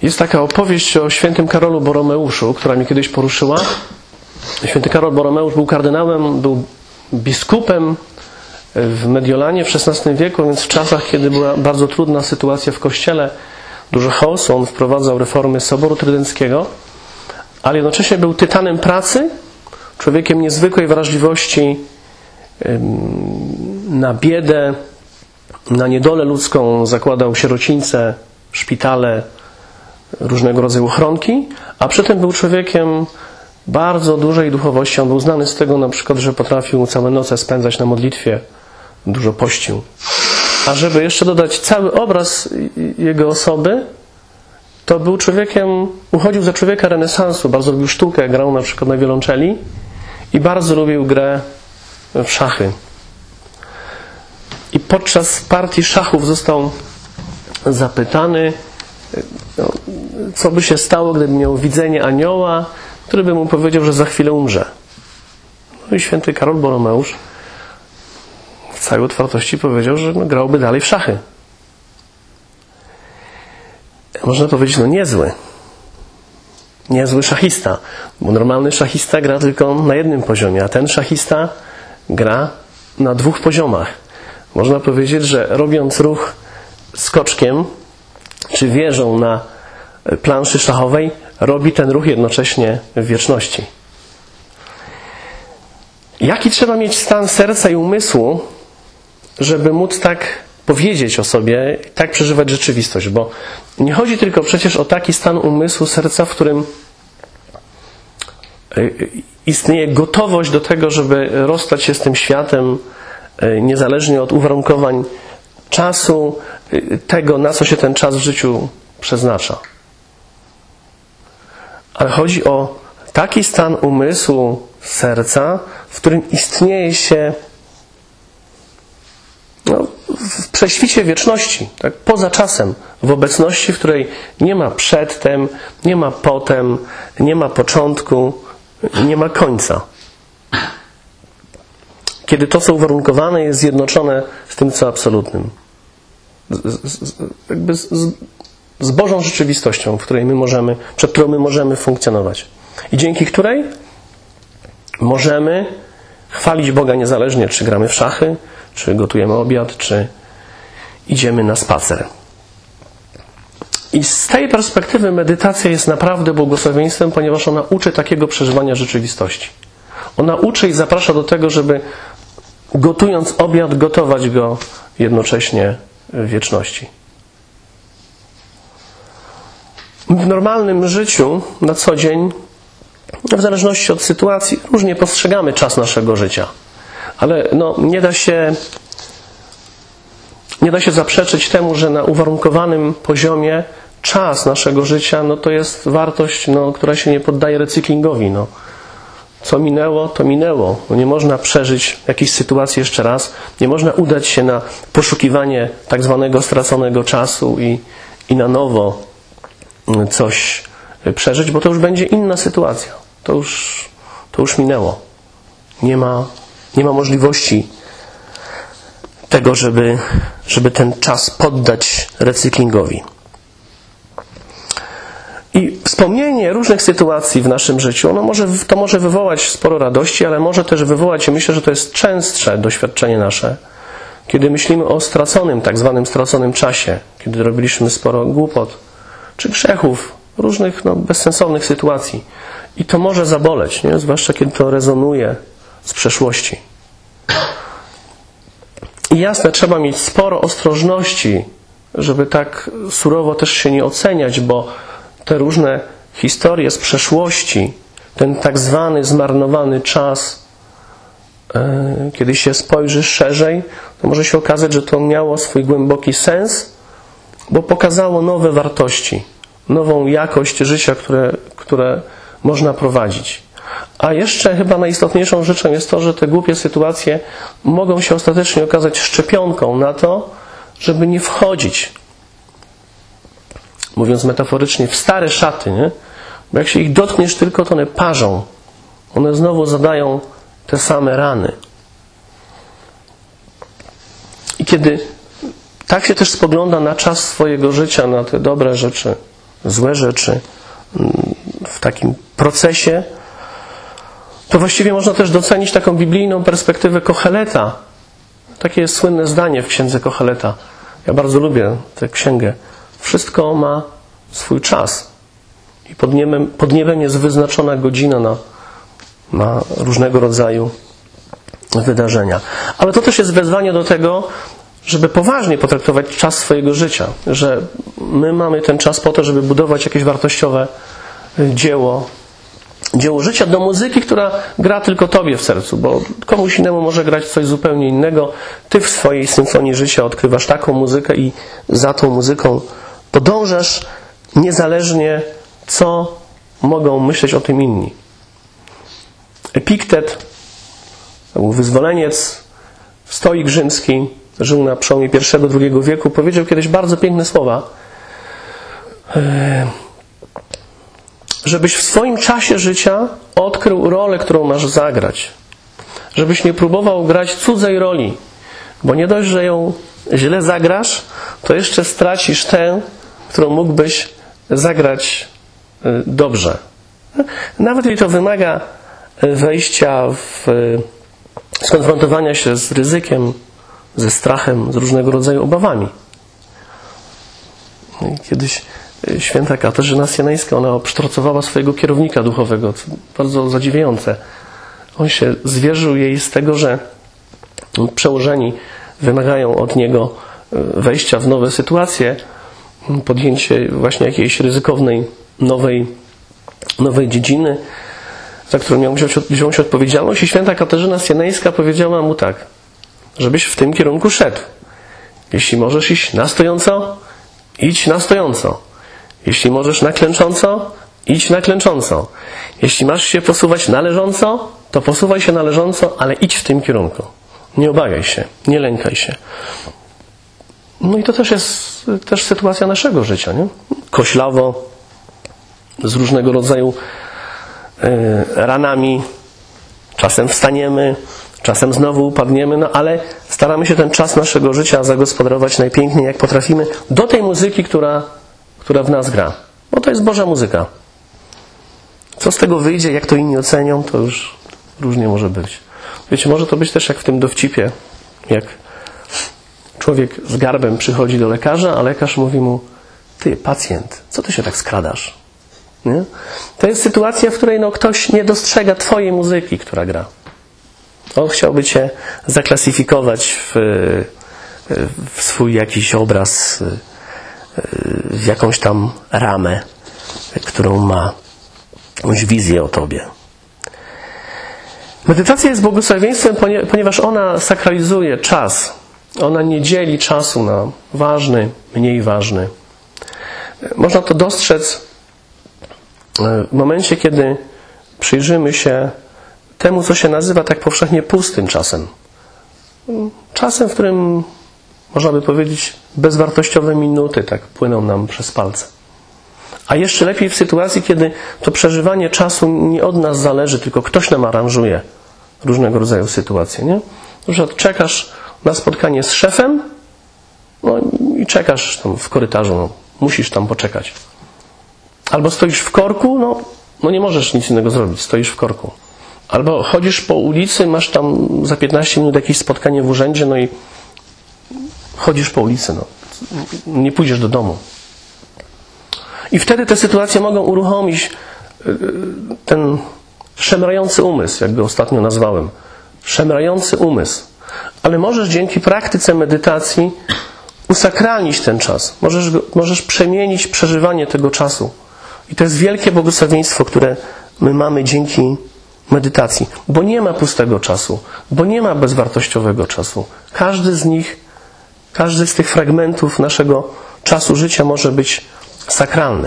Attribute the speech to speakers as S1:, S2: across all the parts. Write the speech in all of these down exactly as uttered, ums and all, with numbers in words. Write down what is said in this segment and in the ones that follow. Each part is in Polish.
S1: Jest taka opowieść o świętym Karolu Boromeuszu, która mnie kiedyś poruszyła. Święty Karol Boromeusz był kardynałem, był biskupem w Mediolanie w szesnastym wieku, więc w czasach, kiedy była bardzo trudna sytuacja w Kościele, dużo chaosu, on wprowadzał reformy Soboru Trydenckiego, ale jednocześnie był tytanem pracy, człowiekiem niezwykłej wrażliwości na biedę, na niedolę ludzką, zakładał sierocińce, szpitale, różnego rodzaju ochronki, a przy tym był człowiekiem bardzo dużej duchowości. On był znany z tego na przykład, że potrafił całe noce spędzać na modlitwie, dużo pościł. A żeby jeszcze dodać cały obraz jego osoby, to był człowiekiem, uchodził za człowieka renesansu, bardzo lubił sztukę, grał na przykład na wiolonczeli i bardzo lubił grę w szachy. I podczas partii szachów został zapytany, no, co by się stało, gdyby miał widzenie anioła, który by mu powiedział, że za chwilę umrze. No i święty Karol Boromeusz w całej otwartości powiedział, że no, grałby dalej w szachy. Można powiedzieć, no niezły. Niezły szachista. Bo normalny szachista gra tylko na jednym poziomie, a ten szachista gra na dwóch poziomach. Można powiedzieć, że robiąc ruch skoczkiem czy wieżą na planszy szachowej, robi ten ruch jednocześnie w wieczności. Jaki trzeba mieć stan serca i umysłu, żeby móc tak powiedzieć o sobie, tak przeżywać rzeczywistość? Bo nie chodzi tylko przecież o taki stan umysłu, serca, w którym istnieje gotowość do tego, żeby rozstać się z tym światem, niezależnie od uwarunkowań czasu, tego, na co się ten czas w życiu przeznacza. Ale chodzi o taki stan umysłu, serca, w którym istnieje się no, w prześwicie wieczności, tak, poza czasem, w obecności, w której nie ma przedtem, nie ma potem, nie ma początku, nie ma końca. Kiedy to, co uwarunkowane, jest zjednoczone z tym, co absolutnym. Z, z, jakby z, z, z Bożą rzeczywistością, w której my możemy, przed którą my możemy funkcjonować. I dzięki której możemy chwalić Boga niezależnie, czy gramy w szachy, czy gotujemy obiad, czy idziemy na spacer. I z tej perspektywy medytacja jest naprawdę błogosławieństwem, ponieważ ona uczy takiego przeżywania rzeczywistości. Ona uczy i zaprasza do tego, żeby gotując obiad, gotować go jednocześnie w wieczności. W normalnym życiu, na co dzień, w zależności od sytuacji, różnie postrzegamy czas naszego życia. Ale no, nie da się, nie da się zaprzeczyć temu, że na uwarunkowanym poziomie czas naszego życia no, to jest wartość, no, która się nie poddaje recyklingowi. No. Co minęło, to minęło. No, nie można przeżyć jakiejś sytuacji jeszcze raz. Nie można udać się na poszukiwanie tak zwanego straconego czasu i, i na nowo coś przeżyć, bo to już będzie inna sytuacja. To już, to już minęło. Nie ma, nie ma możliwości tego, żeby, żeby ten czas poddać recyklingowi. I wspomnienie różnych sytuacji w naszym życiu, ono może, to może wywołać sporo radości, ale może też wywołać, i myślę, że to jest częstsze doświadczenie nasze, kiedy myślimy o straconym, tak zwanym straconym czasie, kiedy robiliśmy sporo głupot, czy grzechów, różnych no, bezsensownych sytuacji. I to może zaboleć, nie? Zwłaszcza kiedy to rezonuje z przeszłości. I jasne, trzeba mieć sporo ostrożności, żeby tak surowo też się nie oceniać, bo te różne historie z przeszłości, ten tak zwany zmarnowany czas, yy, kiedy się spojrzy szerzej, to może się okazać, że to miało swój głęboki sens, bo pokazało nowe wartości, nową jakość życia, które, które można prowadzić. A jeszcze chyba najistotniejszą rzeczą jest to, że te głupie sytuacje mogą się ostatecznie okazać szczepionką na to, żeby nie wchodzić, mówiąc metaforycznie, w stare szaty, nie? Bo jak się ich dotkniesz tylko, to one parzą. One znowu zadają te same rany. I kiedy tak się też spogląda na czas swojego życia, na te dobre rzeczy, złe rzeczy w takim procesie, to właściwie można też docenić taką biblijną perspektywę Koheleta. Takie jest słynne zdanie w księdze Koheleta. Ja bardzo lubię tę księgę. Wszystko ma swój czas. I pod niebem, pod niebem jest wyznaczona godzina na, na różnego rodzaju wydarzenia. Ale to też jest wezwanie do tego, żeby poważnie potraktować czas swojego życia. Że my mamy ten czas po to, żeby budować jakieś wartościowe dzieło, dzieło życia, do muzyki, która gra tylko Tobie w sercu, bo komuś innemu może grać coś zupełnie innego. Ty w swojej symfonii życia odkrywasz taką muzykę i za tą muzyką podążasz niezależnie, co mogą myśleć o tym inni. Epiktet, to był wyzwoleniec, stoik rzymski, żył na przełomie pierwszego, drugiego wieku, powiedział kiedyś bardzo piękne słowa, żebyś w swoim czasie życia odkrył rolę, którą masz zagrać. Żebyś nie próbował grać cudzej roli, bo nie dość, że ją źle zagrasz, to jeszcze stracisz tę, którą mógłbyś zagrać dobrze. Nawet jeśli to wymaga wejścia w skonfrontowania się z ryzykiem, ze strachem, z różnego rodzaju obawami. Kiedyś święta Katarzyna Sienejska, ona obsztrocowała swojego kierownika duchowego, co bardzo zadziwiające. On się zwierzył jej z tego, że przełożeni wymagają od niego wejścia w nowe sytuacje, podjęcie właśnie jakiejś ryzykownej, nowej, nowej dziedziny, za którą miał wziąć, wziąć odpowiedzialność. I święta Katarzyna Sienejska powiedziała mu tak, żebyś w tym kierunku szedł. Jeśli możesz iść na stojąco, idź na stojąco. Jeśli możesz na klęcząco, idź na klęcząco. Jeśli masz się posuwać na leżąco, to posuwaj się na leżąco, ale idź w tym kierunku. Nie obawiaj się, nie lękaj się. No i to też jest też sytuacja naszego życia, nie? Koślawo, z różnego rodzaju yy, ranami. Czasem wstaniemy, czasem znowu upadniemy, no ale staramy się ten czas naszego życia zagospodarować najpiękniej, jak potrafimy, do tej muzyki, która, która w nas gra. Bo to jest Boża muzyka. Co z tego wyjdzie, jak to inni ocenią, to już różnie może być. Wiecie, może to być też jak w tym dowcipie, jak człowiek z garbem przychodzi do lekarza, a lekarz mówi mu: ty, pacjent, co ty się tak skradasz? Nie? To jest sytuacja, w której no, ktoś nie dostrzega twojej muzyki, która gra. On chciałby cię zaklasyfikować w, w swój jakiś obraz, w jakąś tam ramę, którą ma, jakąś wizję o tobie. Medytacja jest błogosławieństwem, ponieważ ona sakralizuje czas. Ona nie dzieli czasu na ważny, mniej ważny. Można to dostrzec w momencie, kiedy przyjrzymy się temu, co się nazywa tak powszechnie pustym czasem. Czasem, w którym, można by powiedzieć, bezwartościowe minuty tak płyną nam przez palce. A jeszcze lepiej w sytuacji, kiedy to przeżywanie czasu nie od nas zależy, tylko ktoś nam aranżuje różnego rodzaju sytuacje. Nie? Że czekasz na spotkanie z szefem, no i czekasz tam w korytarzu, no, musisz tam poczekać. Albo stoisz w korku, no, no nie możesz nic innego zrobić, stoisz w korku. Albo chodzisz po ulicy, masz tam za piętnaście minut jakieś spotkanie w urzędzie, no i chodzisz po ulicy, no, nie pójdziesz do domu. I wtedy te sytuacje mogą uruchomić ten szemrający umysł, jak go ostatnio nazwałem. Szemrający umysł. Ale możesz dzięki praktyce medytacji usakralnić ten czas. Możesz, go, możesz przemienić przeżywanie tego czasu. I to jest wielkie błogosławieństwo, które my mamy dzięki medytacji. Bo nie ma pustego czasu. Bo nie ma bezwartościowego czasu. Każdy z nich, każdy z tych fragmentów naszego czasu życia może być sakralny.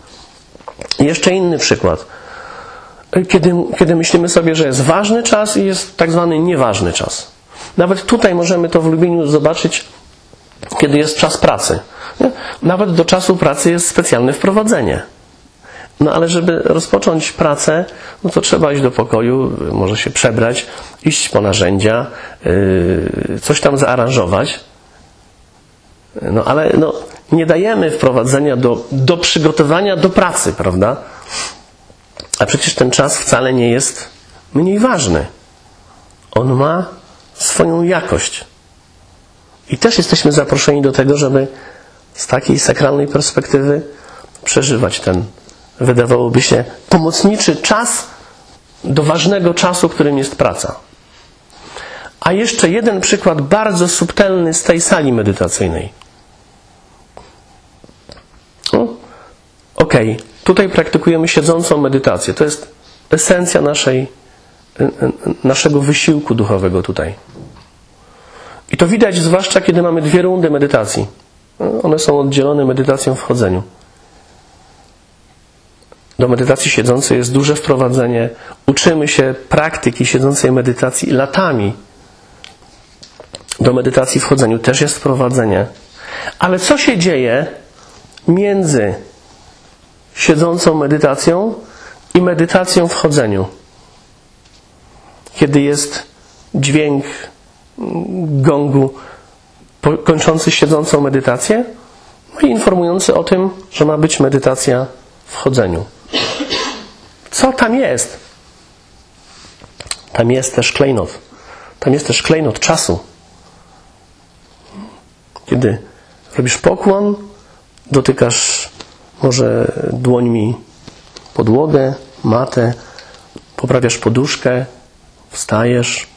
S1: I jeszcze inny przykład. Kiedy, kiedy myślimy sobie, że jest ważny czas i jest tak zwany nieważny czas. Nawet tutaj możemy to w Lubieniu zobaczyć, kiedy jest czas pracy. Nie? Nawet do czasu pracy jest specjalne wprowadzenie. No ale żeby rozpocząć pracę, no to trzeba iść do pokoju, może się przebrać, iść po narzędzia, yy, coś tam zaaranżować. No ale no, nie dajemy wprowadzenia do, do przygotowania do pracy, prawda? A przecież ten czas wcale nie jest mniej ważny. On ma swoją jakość. I też jesteśmy zaproszeni do tego, żeby z takiej sakralnej perspektywy przeżywać ten, wydawałoby się, pomocniczy czas do ważnego czasu, którym jest praca. A jeszcze jeden przykład bardzo subtelny z tej sali medytacyjnej. No, okej, okay. Tutaj praktykujemy siedzącą medytację. To jest esencja naszej, naszego wysiłku duchowego tutaj. I to widać zwłaszcza, kiedy mamy dwie rundy medytacji. One są oddzielone medytacją w chodzeniu. Do medytacji siedzącej jest duże wprowadzenie. Uczymy się praktyki siedzącej medytacji latami. Do medytacji w chodzeniu też jest wprowadzenie. Ale co się dzieje między siedzącą medytacją i medytacją w chodzeniu? Kiedy jest dźwięk gongu kończący siedzącą medytację, no i informujący o tym, że ma być medytacja w chodzeniu. Co tam jest? Tam jest też klejnot. Tam jest też klejnot czasu. Kiedy robisz pokłon, dotykasz może dłońmi podłogę, matę, poprawiasz poduszkę, wstajesz,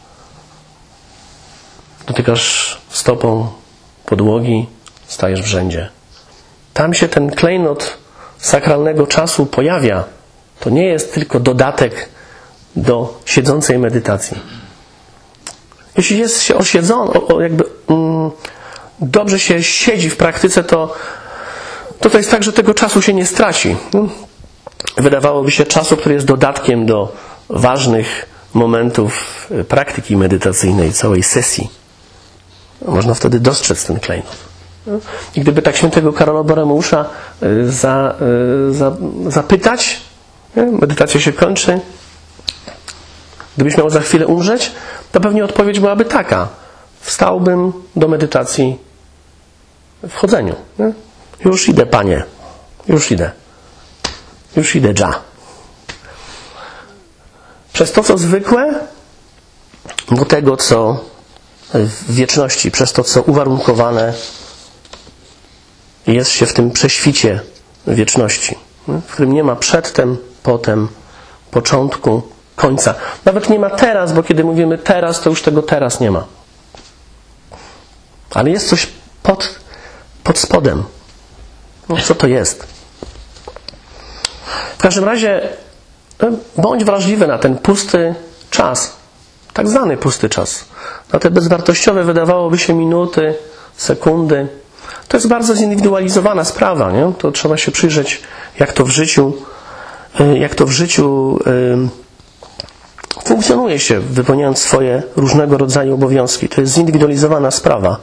S1: dotykasz stopą podłogi, stajesz w rzędzie. Tam się ten klejnot sakralnego czasu pojawia. To nie jest tylko dodatek do siedzącej medytacji. Jeśli jest się osiedzony, o, o jakby mm, dobrze się siedzi w praktyce, to, to to jest tak, że tego czasu się nie straci. Wydawałoby się czasu, który jest dodatkiem do ważnych momentów praktyki medytacyjnej, całej sesji. Można wtedy dostrzec ten klejnot. I gdyby tak świętego Karola Boremeusza za, za, zapytać, nie? Medytacja się kończy, gdybyś miał za chwilę umrzeć, to pewnie odpowiedź byłaby taka: wstałbym do medytacji w chodzeniu. Nie? Już idę, Panie, już idę. Już idę, dża. Przez to, co zwykłe, do tego, co w wieczności, przez to, co uwarunkowane jest się w tym prześwicie wieczności, w którym nie ma przedtem, potem, początku, końca. Nawet nie ma teraz, bo kiedy mówimy teraz, to już tego teraz nie ma. Ale jest coś pod, pod spodem. No, co to jest? W każdym razie bądź wrażliwy na ten pusty czas, tak zwany pusty czas, na te bezwartościowe, wydawałoby się, minuty, sekundy. To jest bardzo zindywidualizowana sprawa, nie? To trzeba się przyjrzeć, jak to w życiu, jak to w życiu funkcjonuje się, wypełniając swoje różnego rodzaju obowiązki. To jest zindywidualizowana sprawa.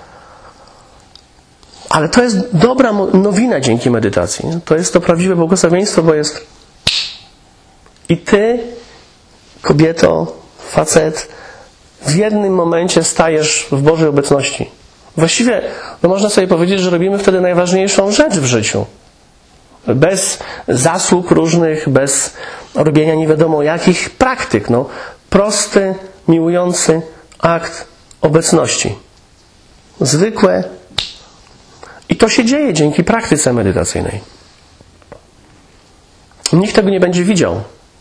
S1: Ale to jest dobra nowina dzięki medytacji. To jest to prawdziwe błogosławieństwo, bo jest i ty, kobieto, facet, w jednym momencie stajesz w Bożej obecności. Właściwie no można sobie powiedzieć, że robimy wtedy najważniejszą rzecz w życiu. Bez zasług różnych, bez robienia nie wiadomo jakich praktyk. No, prosty, miłujący akt obecności. Zwykłe. I to się dzieje dzięki praktyce medytacyjnej. Nikt tego nie będzie widział.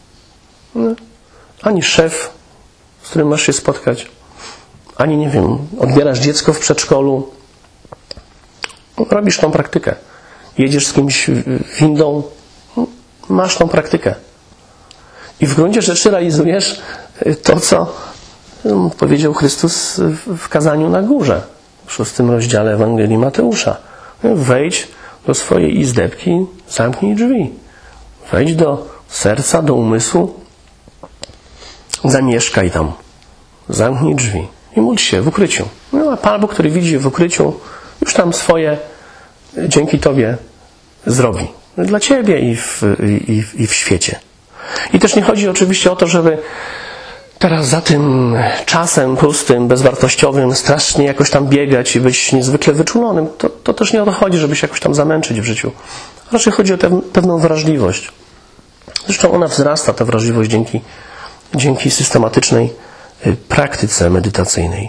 S1: Ani szef, z którym masz się spotkać, ani, nie wiem, odbierasz dziecko w przedszkolu. Robisz tą praktykę. Jedziesz z kimś windą, masz tą praktykę. I w gruncie rzeczy realizujesz to, co powiedział Chrystus w kazaniu na górze, w szóstym rozdziale Ewangelii Mateusza. Wejdź do swojej izdebki, zamknij drzwi. Wejdź do serca, do umysłu, zamieszkaj tam. Zamknij drzwi i módl się w ukryciu. No, a Pan Bóg, który widzi w ukryciu, już tam swoje dzięki Tobie zrobi. Dla Ciebie i w, i, i w świecie. I też nie chodzi oczywiście o to, żeby teraz za tym czasem pustym, bezwartościowym, strasznie jakoś tam biegać i być niezwykle wyczulonym, to, to też nie o to chodzi, żeby się jakoś tam zamęczyć w życiu. Raczej chodzi o te, pewną wrażliwość. Zresztą ona wzrasta, ta wrażliwość, dzięki, dzięki systematycznej praktyce medytacyjnej.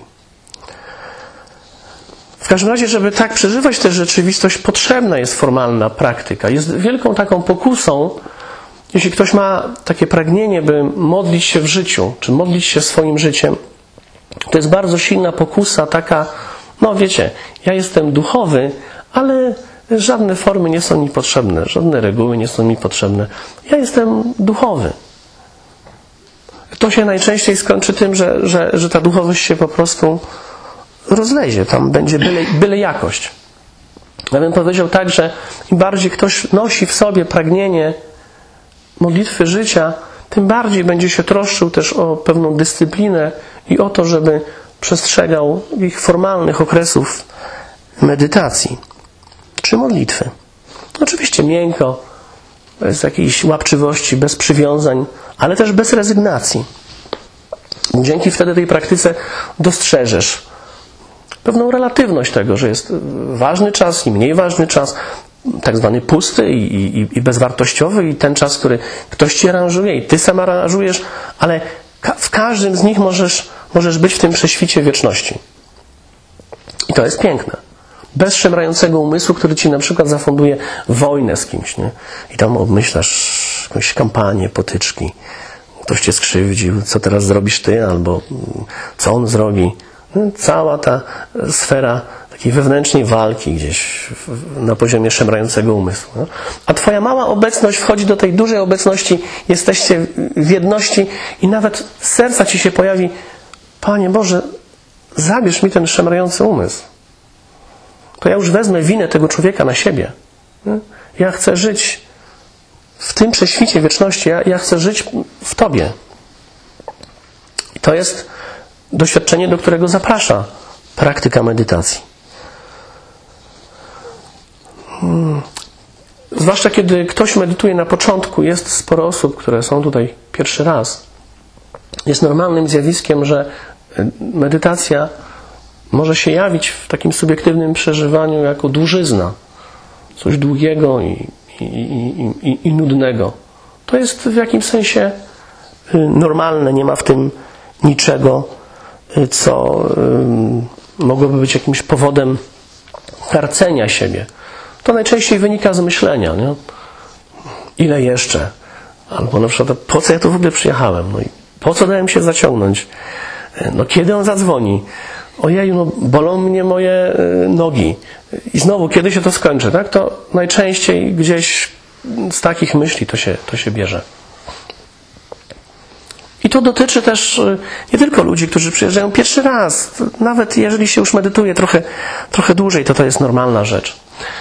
S1: W każdym razie, żeby tak przeżywać tę rzeczywistość, potrzebna jest formalna praktyka. Jest wielką taką pokusą, jeśli ktoś ma takie pragnienie, by modlić się w życiu, czy modlić się swoim życiem, to jest bardzo silna pokusa taka, no wiecie, ja jestem duchowy, ale żadne formy nie są mi potrzebne, żadne reguły nie są mi potrzebne. Ja jestem duchowy. To się najczęściej skończy tym, że, że, że ta duchowość się po prostu rozlezie. Tam będzie byle, byle jakość. Ja bym powiedział tak, że im bardziej ktoś nosi w sobie pragnienie modlitwy życia, tym bardziej będzie się troszczył też o pewną dyscyplinę i o to, żeby przestrzegał ich formalnych okresów medytacji czy modlitwy. Oczywiście miękko, bez jakiejś łapczywości, bez przywiązań, ale też bez rezygnacji. Dzięki wtedy tej praktyce dostrzeżesz pewną relatywność tego, że jest ważny czas i mniej ważny czas, tak zwany pusty i, i, i bezwartościowy i ten czas, który ktoś ci aranżuje i ty sam aranżujesz, ale ka- w każdym z nich możesz, możesz być w tym prześwicie wieczności. I to jest piękne. Bez szemrającego umysłu, który ci na przykład zafunduje wojnę z kimś, nie? I tam obmyślasz jakąś kampanię, potyczki. Ktoś cię skrzywdził, co teraz zrobisz ty, albo co on zrobi. Cała ta sfera takiej wewnętrznej walki gdzieś na poziomie szemrającego umysłu. No? A twoja mała obecność wchodzi do tej dużej obecności, jesteście w jedności i nawet z serca ci się pojawi: Panie Boże, zabierz mi ten szemrający umysł. To ja już wezmę winę tego człowieka na siebie. Nie? Ja chcę żyć w tym prześwicie wieczności, ja, ja chcę żyć w Tobie. I to jest doświadczenie, do którego zaprasza praktyka medytacji. Hmm. Zwłaszcza kiedy ktoś medytuje na początku, jest sporo osób, które są tutaj pierwszy raz. Jest normalnym zjawiskiem, że medytacja może się jawić w takim subiektywnym przeżywaniu jako dłużyzna. Coś długiego i, i, i, i, i nudnego. To jest w jakimś sensie normalne, nie ma w tym niczego, co mogłoby być jakimś powodem karcenia siebie. To najczęściej wynika z myślenia. Nie? Ile jeszcze? Albo na przykład, po co ja tu w ogóle przyjechałem? No i po co dałem się zaciągnąć? No kiedy on zadzwoni? Ojeju, no bolą mnie moje nogi. I znowu, kiedy się to skończy? Tak? To najczęściej gdzieś z takich myśli to się, to się bierze. I to dotyczy też nie tylko ludzi, którzy przyjeżdżają pierwszy raz. Nawet jeżeli się już medytuje trochę, trochę dłużej, to to jest normalna rzecz.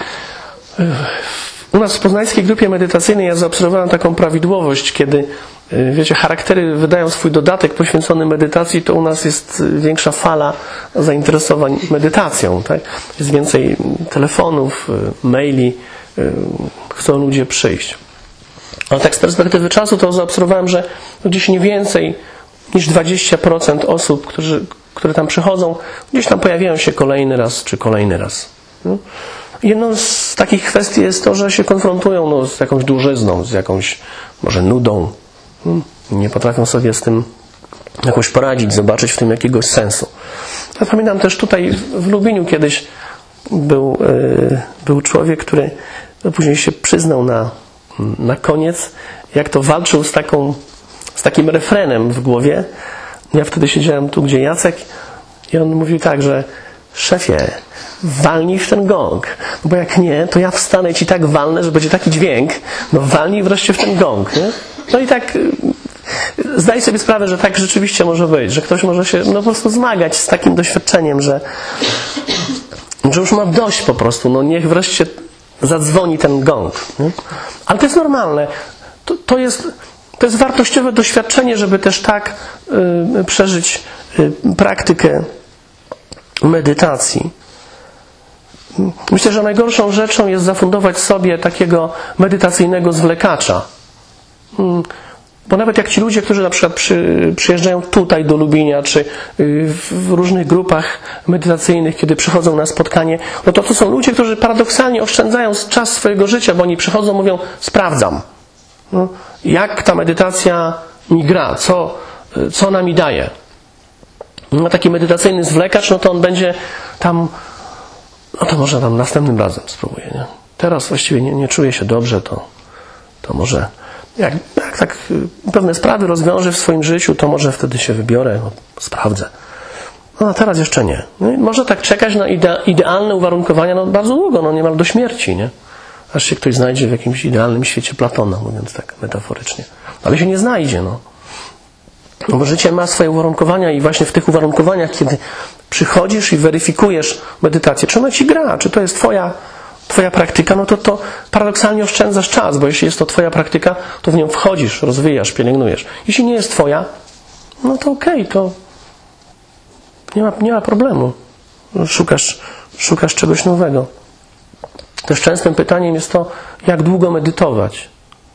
S1: U nas w poznańskiej grupie medytacyjnej ja zaobserwowałem taką prawidłowość, kiedy, wiecie, charaktery wydają swój dodatek poświęcony medytacji, to u nas jest większa fala zainteresowań medytacją. Tak? Jest więcej telefonów, maili, chcą ludzie przyjść. Ale tak z perspektywy czasu to zaobserwowałem, że gdzieś nie więcej niż dwadzieścia procent osób, którzy, które tam przychodzą, gdzieś tam pojawiają się kolejny raz czy kolejny raz. No. Jedną z takich kwestii jest to, że się konfrontują no, z jakąś dłużyzną, z jakąś może nudą. Nie potrafią sobie z tym jakoś poradzić, zobaczyć w tym jakiegoś sensu. Ja pamiętam też tutaj w Lubliniu kiedyś był, yy, był człowiek, który później się przyznał na, na koniec, jak to walczył z, taką, z takim refrenem w głowie. Ja wtedy siedziałem tu, gdzie Jacek, i on mówił tak, że szefie, walnij w ten gong, bo jak nie, to ja wstanę ci tak walnę, że będzie taki dźwięk, no walnij wreszcie w ten gong. Nie? No i tak zdaj sobie sprawę, że tak rzeczywiście może być, że ktoś może się no, po prostu zmagać z takim doświadczeniem, że, że już ma dość po prostu, no niech wreszcie zadzwoni ten gong. Nie? Ale to jest normalne. To, to, jest, to jest wartościowe doświadczenie, żeby też tak y, przeżyć y, praktykę medytacji. Myślę, że najgorszą rzeczą jest zafundować sobie takiego medytacyjnego zwlekacza. Bo nawet jak ci ludzie, którzy na przykład przy, przyjeżdżają tutaj do Lubinia, czy w różnych grupach medytacyjnych, kiedy przychodzą na spotkanie, no to to są ludzie, którzy paradoksalnie oszczędzają czas swojego życia, bo oni przychodzą, mówią, sprawdzam, no, jak ta medytacja mi gra, co, co ona mi daje. No, taki medytacyjny zwlekacz, no to on będzie tam, no to może tam następnym razem spróbuję, nie? Teraz właściwie nie, nie czuję się dobrze, to, to może jak, jak tak pewne sprawy rozwiążę w swoim życiu, to może wtedy się wybiorę, no, sprawdzę. No a teraz jeszcze nie. No i może tak czekać na ide, idealne uwarunkowania no, bardzo długo, no niemal do śmierci, nie? Aż się ktoś znajdzie w jakimś idealnym świecie Platona, mówiąc tak metaforycznie. Ale się nie znajdzie, no. No bo życie ma swoje uwarunkowania i właśnie w tych uwarunkowaniach, kiedy przychodzisz i weryfikujesz medytację, czy ona ci gra, czy to jest twoja, twoja praktyka, no to to paradoksalnie oszczędzasz czas, bo jeśli jest to twoja praktyka, to w nią wchodzisz, rozwijasz, pielęgnujesz. Jeśli nie jest twoja, no to okej, okay, to nie ma, nie ma problemu. Szukasz, szukasz czegoś nowego. Też częstym pytaniem jest to, jak długo medytować.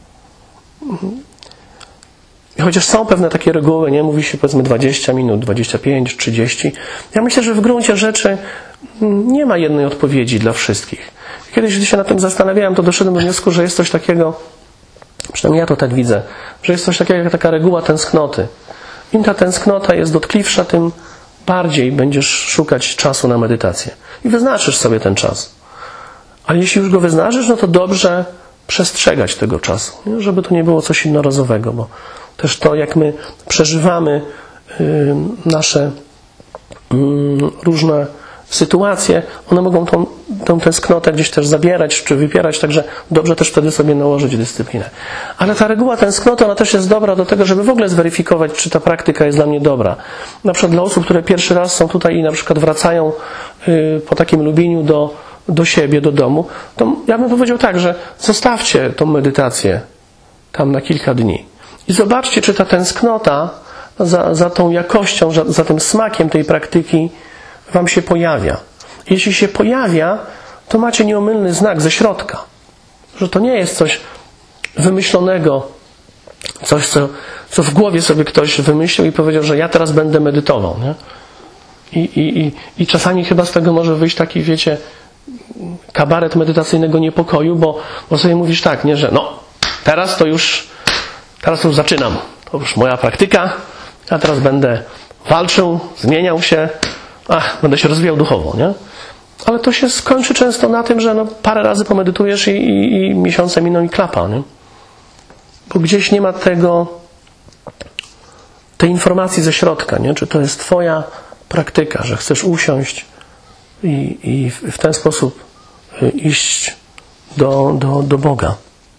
S1: I chociaż są pewne takie reguły, nie? Mówi się powiedzmy dwadzieścia minut, dwadzieścia pięć, trzydzieści. Ja myślę, że w gruncie rzeczy nie ma jednej odpowiedzi dla wszystkich. Kiedyś, gdy się nad tym zastanawiałem, to doszedłem do wniosku, że jest coś takiego, przynajmniej ja to tak widzę, że jest coś takiego jak taka reguła tęsknoty. Im ta tęsknota jest dotkliwsza, tym bardziej będziesz szukać czasu na medytację. I wyznaczysz sobie ten czas. Ale jeśli już go wyznaczysz, no to dobrze przestrzegać tego czasu, nie? Żeby to nie było coś jednorazowego, bo też to, jak my przeżywamy y, nasze y, różne sytuacje, one mogą tą, tą tęsknotę gdzieś też zabierać, czy wypierać, także dobrze też wtedy sobie nałożyć dyscyplinę. Ale ta reguła tęsknoty, ona też jest dobra do tego, żeby w ogóle zweryfikować, czy ta praktyka jest dla mnie dobra. Na przykład dla osób, które pierwszy raz są tutaj i na przykład wracają y, po takim Lubieniu do do siebie, do domu, to ja bym powiedział tak, że zostawcie tą medytację tam na kilka dni i zobaczcie, czy ta tęsknota za, za tą jakością, za, za tym smakiem tej praktyki wam się pojawia. Jeśli się pojawia, to macie nieomylny znak ze środka, że to nie jest coś wymyślonego, coś, co, co w głowie sobie ktoś wymyślił i powiedział, że ja teraz będę medytował, nie? I, i, i, i czasami chyba z tego może wyjść taki, wiecie, kabaret medytacyjnego niepokoju, bo, bo sobie mówisz tak, nie, że no, teraz to już teraz to już zaczynam. To już moja praktyka, ja teraz będę walczył, zmieniał się, ach, będę się rozwijał duchowo, nie? Ale to się skończy często na tym, że no, parę razy pomedytujesz i, i, i miesiące miną i klapa, nie? Bo gdzieś nie ma tego, tej informacji ze środka, nie? Czy to jest twoja praktyka, że chcesz usiąść i, i w ten sposób iść do, do, do Boga.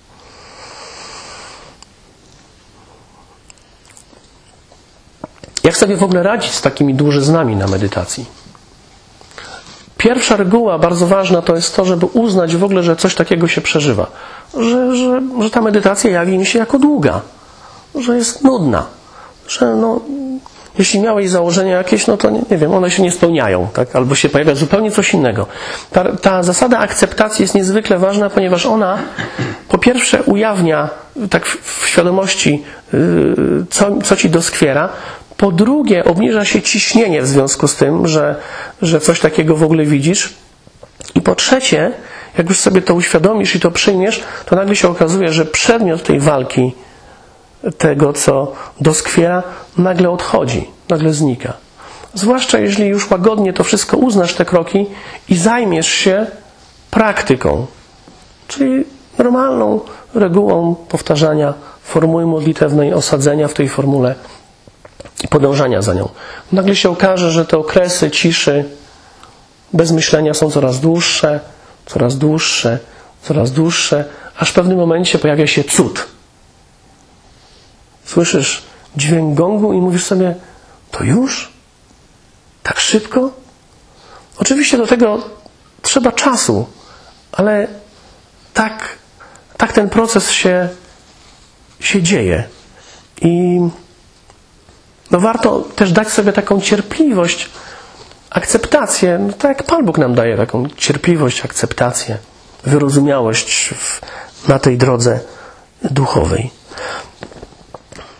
S1: Jak sobie w ogóle radzić z takimi dłużyznami na medytacji? Pierwsza reguła, bardzo ważna, to jest to, żeby uznać w ogóle, że coś takiego się przeżywa. Że, że, że ta medytacja jawi mi się jako długa. Że jest nudna. Że no, jeśli miałeś założenia jakieś, no to nie, nie wiem, one się nie spełniają, tak? Albo się pojawia zupełnie coś innego. Ta, ta zasada akceptacji jest niezwykle ważna, ponieważ ona po pierwsze ujawnia tak w, w świadomości, yy, co, co ci doskwiera. Po drugie, obniża się ciśnienie w związku z tym, że, że coś takiego w ogóle widzisz. I po trzecie, jak już sobie to uświadomisz i to przyjmiesz, to nagle się okazuje, że przedmiot tej walki, tego, co doskwiera, nagle odchodzi, nagle znika. Zwłaszcza jeśli już łagodnie to wszystko uznasz, te kroki, i zajmiesz się praktyką, czyli normalną regułą powtarzania formuły modlitewnej, osadzenia w tej formule i podążania za nią. Nagle się okaże, że te okresy ciszy, bez myślenia są coraz dłuższe, coraz dłuższe, coraz dłuższe, aż w pewnym momencie pojawia się cud. Słyszysz dźwięk gongu i mówisz sobie, to już? Tak szybko? Oczywiście do tego trzeba czasu, ale tak, tak ten proces się, się dzieje. I no warto też dać sobie taką cierpliwość, akceptację, no tak jak Pan Bóg nam daje taką cierpliwość, akceptację, wyrozumiałość w, na tej drodze duchowej.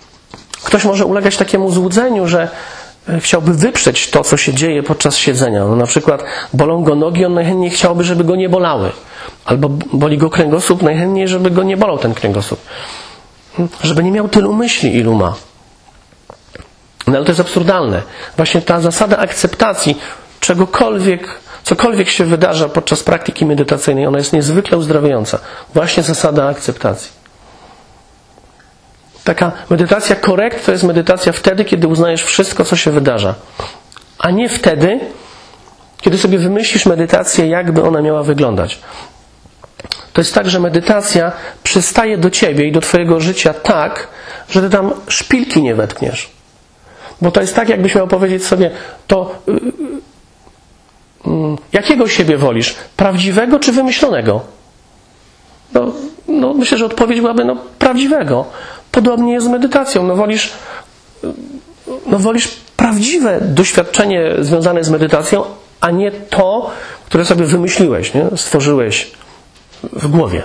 S1: ktoś może ulegać takiemu złudzeniu, że chciałby wyprzeć to, co się dzieje podczas siedzenia. No, na przykład bolą go nogi, on najchętniej chciałby, żeby go nie bolały. Albo boli go kręgosłup, najchętniej, żeby go nie bolał ten kręgosłup. Żeby nie miał tylu myśli, ilu ma. No ale to jest absurdalne. Właśnie ta zasada akceptacji czegokolwiek, cokolwiek się wydarza podczas praktyki medytacyjnej, ona jest niezwykle uzdrawiająca. Właśnie zasada akceptacji. Taka medytacja korekt to jest medytacja wtedy, kiedy uznajesz wszystko, co się wydarza. A nie wtedy, kiedy sobie wymyślisz medytację, jakby ona miała wyglądać. To jest tak, że medytacja przystaje do ciebie i do twojego życia tak, że ty tam szpilki nie wetkniesz. Bo to jest tak, jakbyś miał powiedzieć sobie, to yy, yy, jakiego siebie wolisz? Prawdziwego czy wymyślonego? No, no myślę, że odpowiedź byłaby no, prawdziwego. Podobnie jest z medytacją. No wolisz, no wolisz prawdziwe doświadczenie związane z medytacją, a nie to, które sobie wymyśliłeś, nie? Stworzyłeś w głowie.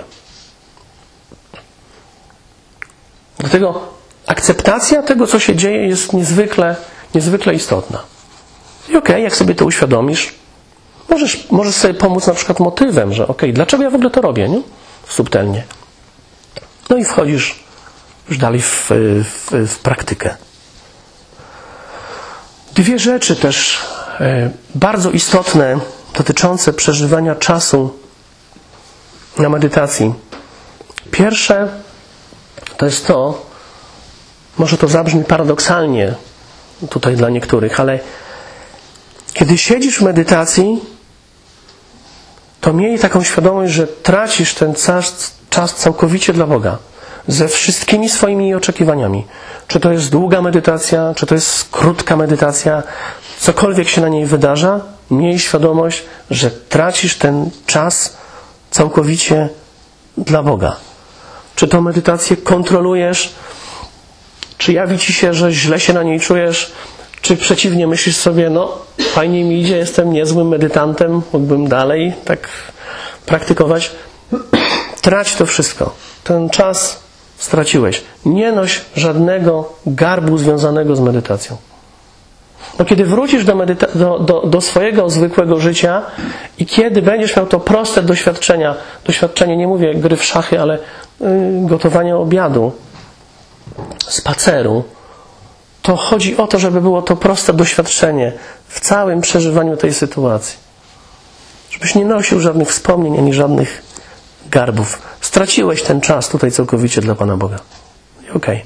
S1: Dlatego akceptacja tego, co się dzieje, jest niezwykle, niezwykle istotna. I okej, okay, jak sobie to uświadomisz, możesz, możesz sobie pomóc na przykład motywem, że okej, okay, dlaczego ja w ogóle to robię, nie? Subtelnie. No i wchodzisz już dalej w, w, w praktykę. Dwie rzeczy też e, bardzo istotne dotyczące przeżywania czasu na medytacji. Pierwsze to jest to, może to zabrzmi paradoksalnie tutaj dla niektórych, ale kiedy siedzisz w medytacji, to miej taką świadomość, że tracisz ten czas, czas całkowicie dla Boga. Ze wszystkimi swoimi oczekiwaniami. Czy to jest długa medytacja, czy to jest krótka medytacja, cokolwiek się na niej wydarza, miej świadomość, że tracisz ten czas całkowicie dla Boga. Czy tą medytację kontrolujesz, czy jawi ci się, że źle się na niej czujesz, czy przeciwnie myślisz sobie, no fajnie mi idzie, jestem niezłym medytantem, mógłbym dalej tak praktykować. Trać to wszystko. Ten czas straciłeś. Nie noś żadnego garbu związanego z medytacją. No kiedy wrócisz do, medyta- do, do, do swojego zwykłego życia i kiedy będziesz miał to proste doświadczenia, doświadczenie, nie mówię gry w szachy, ale yy, gotowania obiadu, spaceru, to chodzi o to, żeby było to proste doświadczenie w całym przeżywaniu tej sytuacji. Żebyś nie nosił żadnych wspomnień, ani żadnych garbów. Straciłeś ten czas tutaj całkowicie dla Pana Boga. I okej. Okay.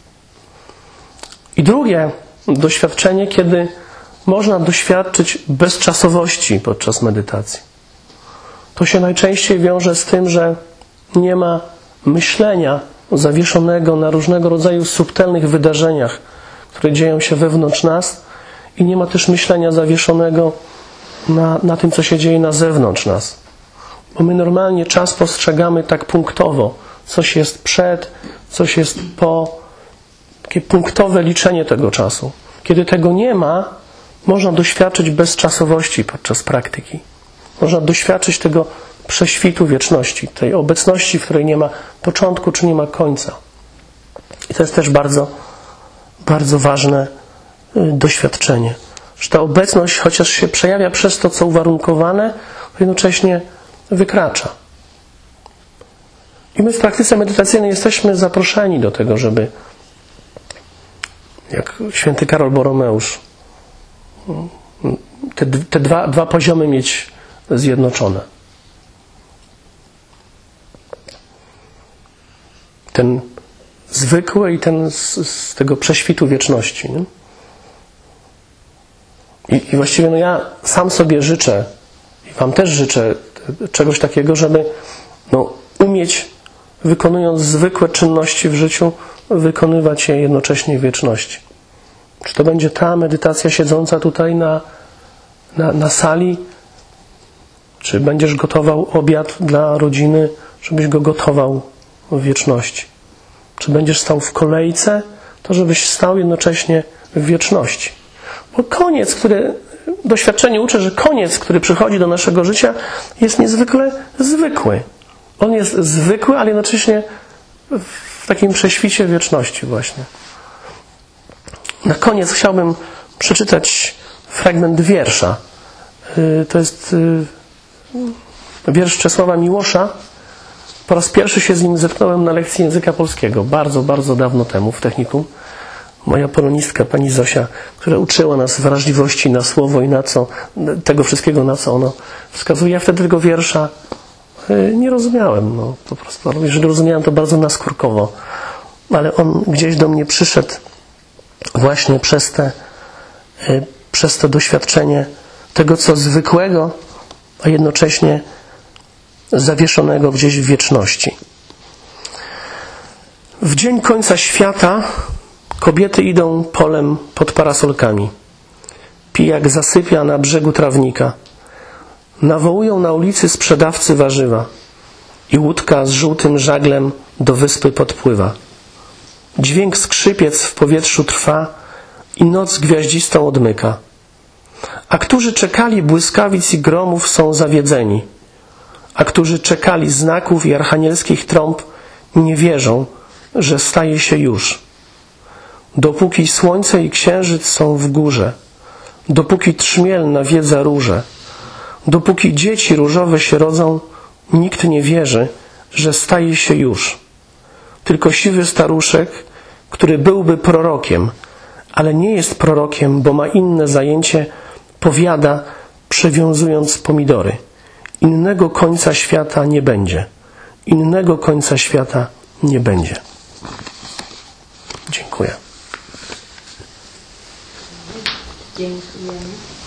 S1: I drugie doświadczenie, kiedy można doświadczyć bezczasowości podczas medytacji. To się najczęściej wiąże z tym, że nie ma myślenia zawieszonego na różnego rodzaju subtelnych wydarzeniach, które dzieją się wewnątrz nas i nie ma też myślenia zawieszonego na, na tym, co się dzieje na zewnątrz nas. Bo my normalnie czas postrzegamy tak punktowo. Coś jest przed, coś jest po. Takie punktowe liczenie tego czasu. Kiedy tego nie ma, można doświadczyć bezczasowości podczas praktyki. Można doświadczyć tego prześwitu wieczności, tej obecności, w której nie ma początku czy nie ma końca. I to jest też bardzo, bardzo ważne doświadczenie. Że ta obecność, chociaż się przejawia przez to, co uwarunkowane, jednocześnie wykracza. I my w praktyce medytacyjnej jesteśmy zaproszeni do tego, żeby jak święty Karol Boromeusz te, te dwa, dwa poziomy mieć zjednoczone. Ten zwykły i ten z, z tego prześwitu wieczności. Nie? I, I właściwie no ja sam sobie życzę i Wam też życzę czegoś takiego, żeby no, umieć, wykonując zwykłe czynności w życiu, wykonywać je jednocześnie w wieczności. Czy to będzie ta medytacja siedząca tutaj na, na, na sali, czy będziesz gotował obiad dla rodziny, żebyś go gotował w wieczności. Czy będziesz stał w kolejce, to żebyś stał jednocześnie w wieczności. Bo koniec, który, doświadczenie uczy, że koniec, który przychodzi do naszego życia, jest niezwykle zwykły. On jest zwykły, ale jednocześnie w takim prześwicie wieczności właśnie. Na koniec chciałbym przeczytać fragment wiersza. To jest wiersz Czesława Miłosza. Po raz pierwszy się z nim zetknąłem na lekcji języka polskiego. Bardzo, bardzo dawno temu w technikum. Moja polonistka, pani Zosia, która uczyła nas wrażliwości na słowo i na co, tego wszystkiego, na co ono wskazuje. Ja wtedy tego wiersza nie rozumiałem. No, po prostu, ale jeżeli rozumiałem, to bardzo naskórkowo. Ale on gdzieś do mnie przyszedł właśnie przez te, przez to doświadczenie tego, co zwykłego, a jednocześnie zawieszonego gdzieś w wieczności. W dzień końca świata kobiety idą polem pod parasolkami. Pijak zasypia na brzegu trawnika. Nawołują na ulicy sprzedawcy warzywa i łódka z żółtym żaglem do wyspy podpływa. Dźwięk skrzypiec w powietrzu trwa i noc gwiaździstą odmyka. A którzy czekali błyskawic i gromów, są zawiedzeni. A którzy czekali znaków i archanielskich trąb, nie wierzą, że staje się już. Dopóki słońce i księżyc są w górze, dopóki trzmiel nawiedza róże, dopóki dzieci różowe się rodzą, nikt nie wierzy, że staje się już. Tylko siwy staruszek, który byłby prorokiem, ale nie jest prorokiem, bo ma inne zajęcie, powiada, przewiązując pomidory. Innego końca świata nie będzie. Innego końca świata nie będzie. Dziękuję.
S2: Dziękujemy.